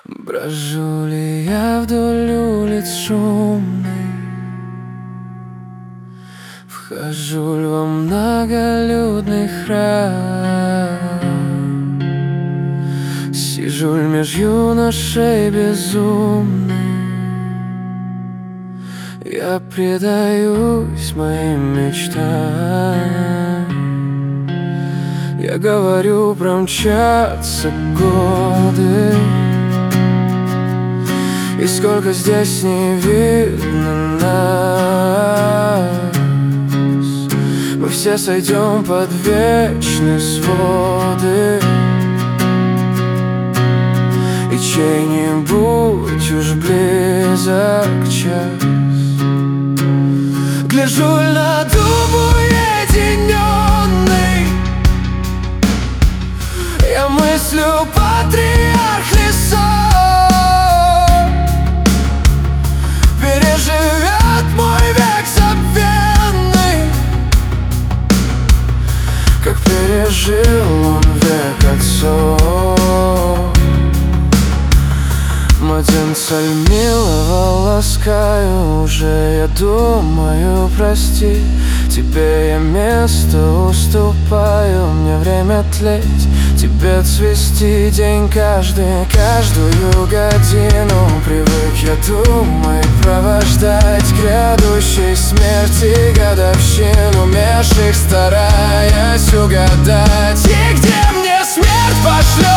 Брожу ли я вдоль улиц шумной, вхожу ли во многолюдный храм, сижу ли меж юношей безумных, я предаюсь моим мечтам. Я говорю, промчатся годы, и сколько здесь не видно нас, мы все сойдем под вечные своды, и чей-нибудь уж близок час. Гляжу на дуб уединенный, я мыслю патриарх лесов, переживет мой век забвенный, как пережил он век отцов. Младенца милого ласкаю уже, я думаю, прости. Тебе я место уступаю, мне время тлеть, тебе цвести день каждый, каждую годину. Привык я думать, провождать грядущей смерти годовщину, меж их стараясь угадать. И где мне смерть пошлет?